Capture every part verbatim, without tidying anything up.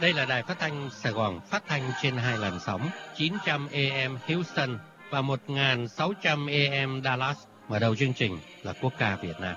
Đây là đài phát thanh Sài Gòn, phát thanh trên hai làn sóng chín trăm A M Houston và một nghìn sáu trăm A M Dallas. Mở đầu chương trình là quốc ca Việt Nam.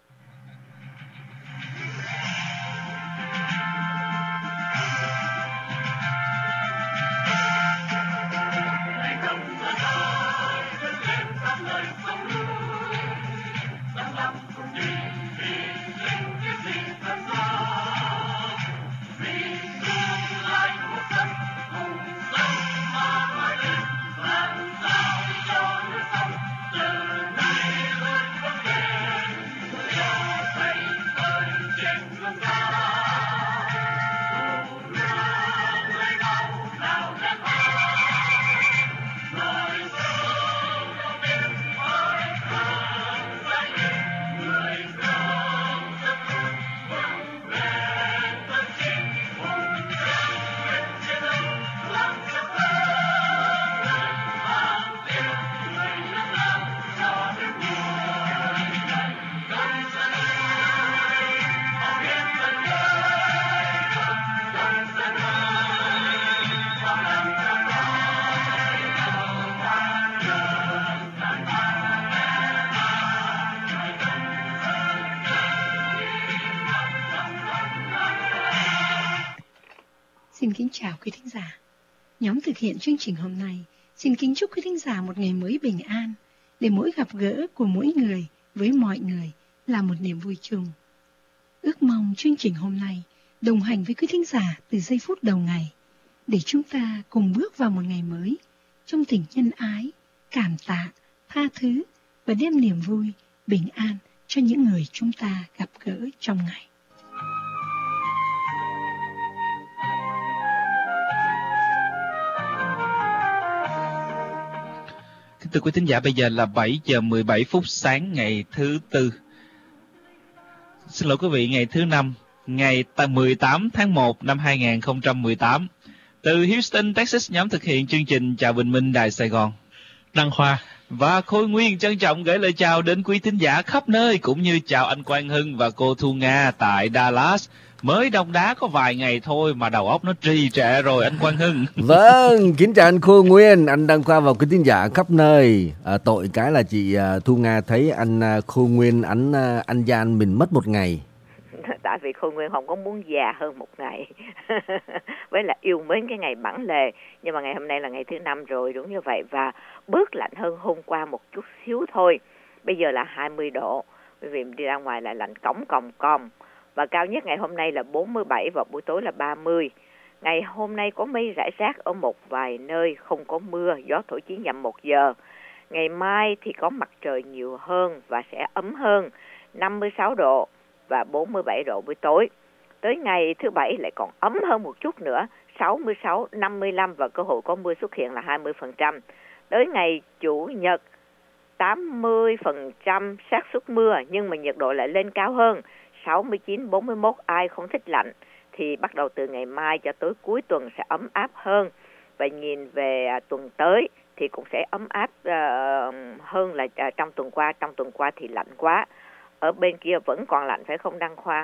Xin kính chào quý thính giả. Nhóm thực hiện chương trình hôm nay xin kính chúc quý thính giả một ngày mới bình an, để mỗi gặp gỡ của mỗi người với mọi người là một niềm vui chung. Ước mong chương trình hôm nay đồng hành với quý thính giả từ giây phút đầu ngày, để chúng ta cùng bước vào một ngày mới trong tình nhân ái, cảm tạ, tha thứ và đem niềm vui, bình an cho những người chúng ta gặp gỡ trong ngày. Thưa quý thính giả, bây giờ là bảy giờ mười bảy phút sáng ngày thứ Tư. Xin lỗi quý vị, ngày thứ Năm, ngày mười tám tháng một năm hai nghìn không trăm mười tám. Từ Houston, Texas, nhóm thực hiện chương trình Chào Bình Minh Đài Sài Gòn, Đăng Khoa và Khôi Nguyên trân trọng gửi lời chào đến quý thính giả khắp nơi, cũng như chào anh Quang Hưng và cô Thu Nga tại Dallas. Mới đông đá có vài ngày thôi mà đầu óc nó trì trệ rồi anh Quang Hưng. Vâng, kính chào anh Khôi Nguyên, anh Đăng Khoa và quý tín giả khắp nơi. À, tội cái là chị Thu Nga thấy anh Khôi Nguyên anh anh gian mình mất một ngày. Tại vì Khôi Nguyên không có muốn già hơn một ngày. Với là yêu mến cái ngày bản lề. Nhưng mà ngày hôm nay là ngày thứ Năm rồi, đúng như vậy. Và bớt lạnh hơn hôm qua một chút xíu thôi. Bây giờ là hai mươi độ. Bởi vì đi ra ngoài lại lạnh cống còng còng. Và cao nhất ngày hôm nay là bốn mươi bảy và buổi tối là ba mươi. Ngày hôm nay có mây rải rác ở một vài nơi, không có mưa, gió thổi chỉ dặm một giờ. Ngày mai thì có mặt trời nhiều hơn và sẽ ấm hơn, năm mươi sáu độ và bốn mươi bảy độ buổi tối. Tới ngày thứ Bảy lại còn ấm hơn một chút nữa, sáu mươi sáu, năm mươi lăm và cơ hội có mưa xuất hiện là hai mươi phần trăm. Tới ngày Chủ nhật, tám mươi phần trăm xác suất mưa nhưng mà nhiệt độ lại lên cao hơn, sáu mươi chín, bốn mươi mốt. Ai không thích lạnh thì bắt đầu từ ngày mai cho tới cuối tuần sẽ ấm áp hơn. Và nhìn về à, tuần tới thì cũng sẽ ấm áp uh, hơn là uh, trong tuần qua. Trong tuần qua thì lạnh quá. Ở bên kia vẫn còn lạnh phải không Đăng Khoa?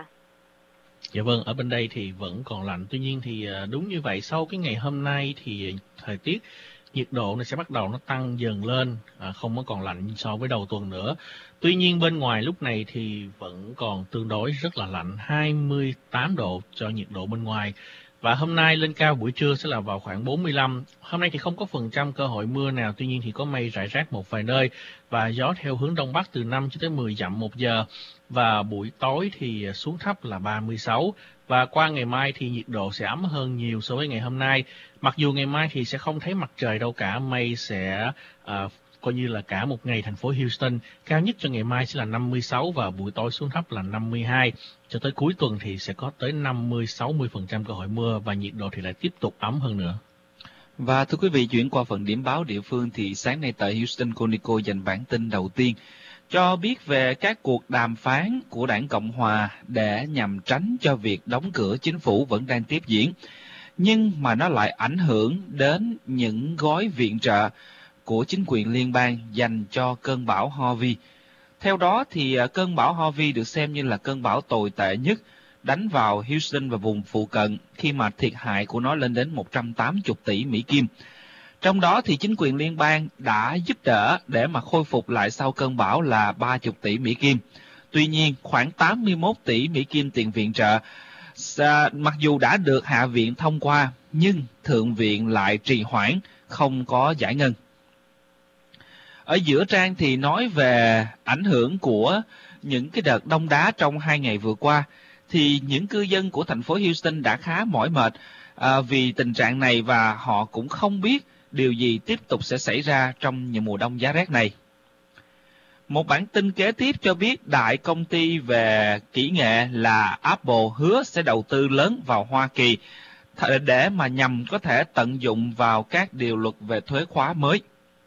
Dạ vâng, ở bên đây thì vẫn còn lạnh. Tuy nhiên thì uh, đúng như vậy, sau cái ngày hôm nay thì thời tiết, nhiệt độ nó sẽ bắt đầu nó tăng dần lên, à, không có còn lạnh so với đầu tuần nữa. Tuy nhiên bên ngoài lúc này thì vẫn còn tương đối rất là lạnh, hai mươi tám độ cho nhiệt độ bên ngoài. Và hôm nay lên cao buổi trưa sẽ là vào khoảng bốn mươi lăm. Hôm nay thì không có phần trăm cơ hội mưa nào, tuy nhiên thì có mây rải rác một vài nơi và gió theo hướng đông bắc từ năm cho tới mười dặm một giờ. Và buổi tối thì xuống thấp là ba mươi sáu. Và qua ngày mai thì nhiệt độ sẽ ấm hơn nhiều so với ngày hôm nay. Mặc dù ngày mai thì sẽ không thấy mặt trời đâu cả, mây sẽ uh, coi như là cả một ngày thành phố Houston. Cao nhất cho ngày mai sẽ là năm mươi sáu và buổi tối xuống thấp là năm mươi hai. Cho tới cuối tuần thì sẽ có tới năm mươi đến sáu mươi phần trăm cơ hội mưa và nhiệt độ thì lại tiếp tục ấm hơn nữa. Và thưa quý vị, chuyển qua phần điểm báo địa phương thì sáng nay tại Houston, Conico dành bản tin đầu tiên cho biết về các cuộc đàm phán của Đảng Cộng Hòa để nhằm tránh cho việc đóng cửa chính phủ vẫn đang tiếp diễn, nhưng mà nó lại ảnh hưởng đến những gói viện trợ của chính quyền liên bang dành cho cơn bão Harvey. Theo đó thì cơn bão Harvey được xem như là cơn bão tồi tệ nhất đánh vào Houston và vùng phụ cận khi mà thiệt hại của nó lên đến một trăm tám mươi tỷ Mỹ Kim. Trong đó thì chính quyền liên bang đã giúp đỡ để mà khôi phục lại sau cơn bão là ba mươi tỷ Mỹ Kim. Tuy nhiên, khoảng tám mươi mốt tỷ Mỹ Kim tiền viện trợ, mặc dù đã được Hạ viện thông qua, nhưng Thượng viện lại trì hoãn, không có giải ngân. Ở giữa trang thì nói về ảnh hưởng của những cái đợt đông đá trong hai ngày vừa qua, thì những cư dân của thành phố Houston đã khá mỏi mệt à, vì tình trạng này, và họ cũng không biết điều gì tiếp tục sẽ xảy ra trong mùa đông giá rét này. Một bản tin kế tiếp cho biết đại công ty về kỹ nghệ là Apple hứa sẽ đầu tư lớn vào Hoa Kỳ để mà nhằm có thể tận dụng vào các điều luật về thuế khóa mới.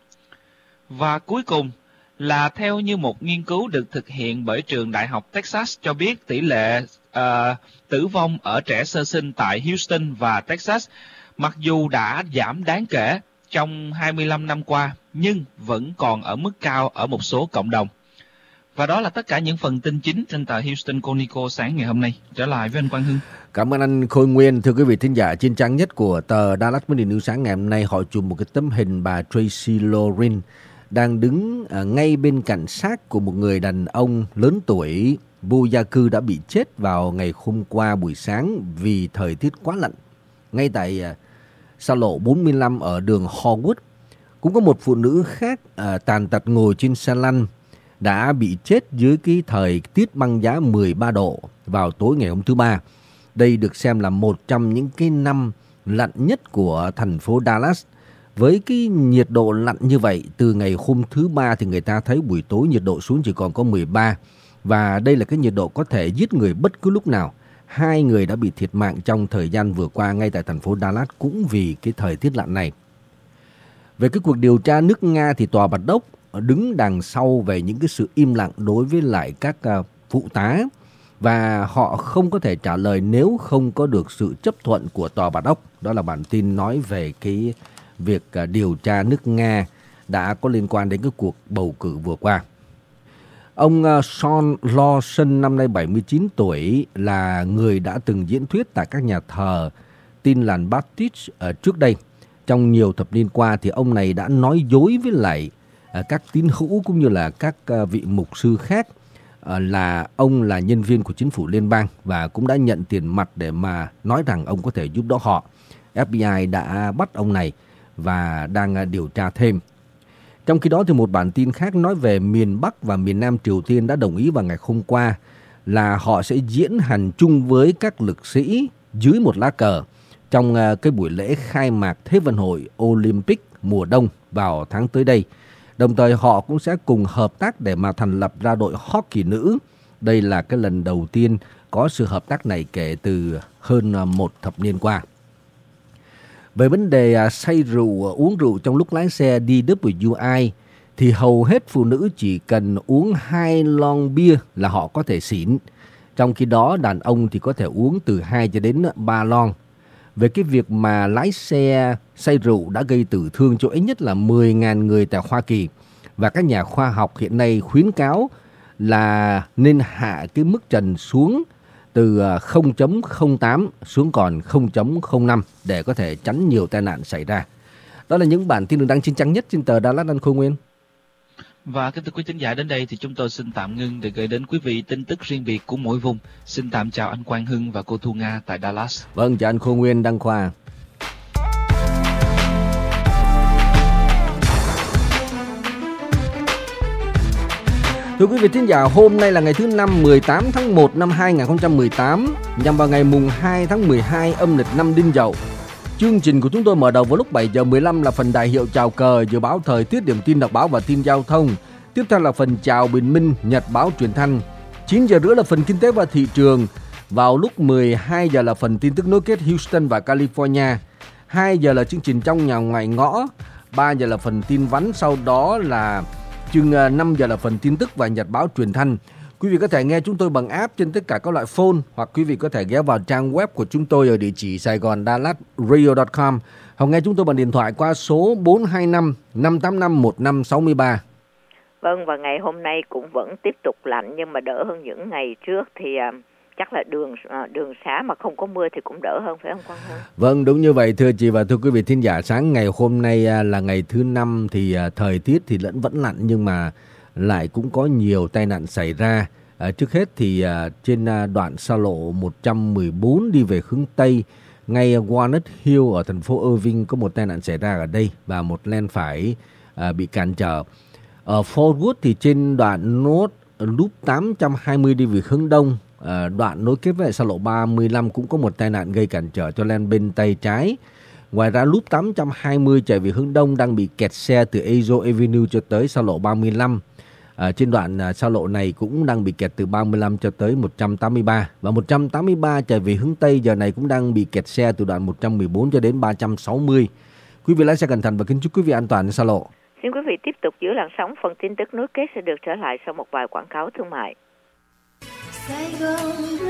Và cuối cùng là theo như một nghiên cứu được thực hiện bởi trường Đại học Texas cho biết tỷ lệ uh, tử vong ở trẻ sơ sinh tại Houston và Texas mặc dù đã giảm đáng kể trong hai mươi lăm năm qua, nhưng vẫn còn ở mức cao ở một số cộng đồng. Và đó là tất cả những phần tin chính trên tờ Houston Chronicle sáng ngày hôm nay. Trở lại với anh Quang Hưng. Cảm ơn anh Khôi Nguyên. Thưa quý vị thính giả, trên trang nhất của tờ Dallas Morning News sáng ngày hôm nay, họ chụp một cái tấm hình bà Tracy Loren đang đứng ngay bên cạnh xác của một người đàn ông lớn tuổi vô gia cư đã bị chết vào ngày hôm qua buổi sáng vì thời tiết quá lạnh. Ngay tại xa lộ bốn mươi lăm ở đường Hallwood, cũng có một phụ nữ khác à, tàn tật ngồi trên xe lăn đã bị chết dưới cái thời tiết băng giá mười ba độ vào tối ngày hôm thứ Ba. Đây được xem là một trong những cái năm lạnh nhất của thành phố Dallas. Với cái nhiệt độ lạnh như vậy, từ ngày hôm thứ Ba thì người ta thấy buổi tối nhiệt độ xuống chỉ còn có mười ba. Và đây là cái nhiệt độ có thể giết người bất cứ lúc nào. Hai người đã bị thiệt mạng trong thời gian vừa qua ngay tại thành phố Dallas cũng vì cái thời tiết lạnh này. Về cái cuộc điều tra nước Nga thì tòa bạch ốc đứng đằng sau về những cái sự im lặng đối với lại các uh, phụ tá, và họ không có thể trả lời nếu không có được sự chấp thuận của tòa bạch ốc. Đó là bản tin nói về cái việc uh, điều tra nước Nga đã có liên quan đến cái cuộc bầu cử vừa qua. Ông uh, Sean Lawson năm nay bảy mươi chín tuổi là người đã từng diễn thuyết tại các nhà thờ Tin lành Baptist uh, trước đây. Trong nhiều thập niên qua thì ông này đã nói dối với lại uh, các tín hữu cũng như là các uh, vị mục sư khác uh, là ông là nhân viên của chính phủ liên bang, và cũng đã nhận tiền mặt để mà nói rằng ông có thể giúp đỡ họ. ép bê i đã bắt ông này và đang uh, điều tra thêm. Trong khi đó thì một bản tin khác nói về miền Bắc và miền Nam Triều Tiên đã đồng ý vào ngày hôm qua là họ sẽ diễn hành chung với các lực sĩ dưới một lá cờ trong cái buổi lễ khai mạc Thế vận hội Olympic mùa đông vào tháng tới đây. Đồng thời họ cũng sẽ cùng hợp tác để mà thành lập ra đội hockey nữ. Đây là cái lần đầu tiên có sự hợp tác này kể từ hơn một thập niên qua. Về vấn đề say rượu, uống rượu trong lúc lái xe đê vê kép i thì hầu hết phụ nữ chỉ cần uống hai lon bia là họ có thể xỉn. Trong khi đó đàn ông thì có thể uống từ hai cho đến ba lon. Về cái việc mà lái xe say rượu đã gây tử thương cho ít nhất là mười nghìn người tại Hoa Kỳ. Và các nhà khoa học hiện nay khuyến cáo là nên hạ cái mức trần xuống từ không phẩy không tám xuống còn không phẩy không năm để có thể tránh nhiều tai nạn xảy ra. Đó là những bản tin được đăng trên trang nhất trên tờ Dallas Anh Khôi Nguyên. Và kính thưa quý thính giả, đến đây thì chúng tôi xin tạm ngưng để gửi đến quý vị tin tức riêng biệt của mỗi vùng. Xin tạm chào anh Quang Hưng và cô Thu Nga tại Dallas. Vâng, chào anh Khôi Nguyên, Đăng Khoa. Thưa quý vị thính giả, hôm nay là ngày thứ năm, mười tám tháng một năm hai nghìn không trăm mười tám, nhằm vào ngày mùng hai tháng mười hai âm lịch năm Đinh Dậu. Chương trình của chúng tôi mở đầu vào lúc bảy giờ mười lăm là phần đại hiệu chào cờ, dự báo thời tiết, điểm tin đọc báo và tin giao thông. Tiếp theo là phần chào bình minh, nhật báo truyền thanh. chín giờ rưỡi là phần kinh tế và thị trường. Vào lúc mười hai giờ là phần tin tức nối kết Houston và California. hai giờ là chương trình trong nhà ngoài ngõ. ba giờ là phần tin vắn, sau đó là chừng năm giờ là phần tin tức và nhật báo truyền thanh. Quý vị có thể nghe chúng tôi bằng app trên tất cả các loại phone, hoặc quý vị có thể ghé vào trang web của chúng tôi ở địa chỉ saigon dallas radio chấm com, hoặc nghe chúng tôi bằng điện thoại qua số bốn hai năm năm tám năm một năm sáu ba. Vâng, và ngày hôm nay cũng vẫn tiếp tục lạnh nhưng mà đỡ hơn những ngày trước. Thì uh, chắc là đường đường xá mà không có mưa thì cũng đỡ hơn, phải không Quang Hưng? Vâng, đúng như vậy thưa chị và thưa quý vị thính giả. Sáng ngày hôm nay là ngày thứ năm thì thời tiết thì vẫn vẫn lạnh nhưng mà lại cũng có nhiều tai nạn xảy ra. À, trước hết thì à, trên à, đoạn xa lộ một trăm mười bốn đi về hướng Tây, ngay Walnut Hill ở thành phố Irving có một tai nạn xảy ra ở đây và một lane phải à, bị cản trở. Ở Fort Worth thì trên đoạn North Loop tám trăm hai mươi đi về hướng Đông, à, đoạn nối kết với xa lộ ba mươi lăm cũng có một tai nạn gây cản trở cho lane bên tay trái. Ngoài ra Loop tám trăm hai mươi chạy về hướng Đông đang bị kẹt xe từ Azo Avenue cho tới xa lộ ba mươi lăm. À, trên đoạn à, xa lộ này cũng đang bị kẹt từ ba mươi lăm cho tới một trăm tám mươi ba. Và một trăm tám mươi ba chạy về hướng Tây giờ này cũng đang bị kẹt xe từ đoạn một trăm mười bốn cho đến ba trăm sáu mươi. Quý vị lái xe cẩn thận và kính chúc quý vị an toàn trên xa lộ. Xin quý vị tiếp tục giữ làn sóng, phần tin tức nối kết sẽ được trở lại sau một vài quảng cáo thương mại. Sài Gòn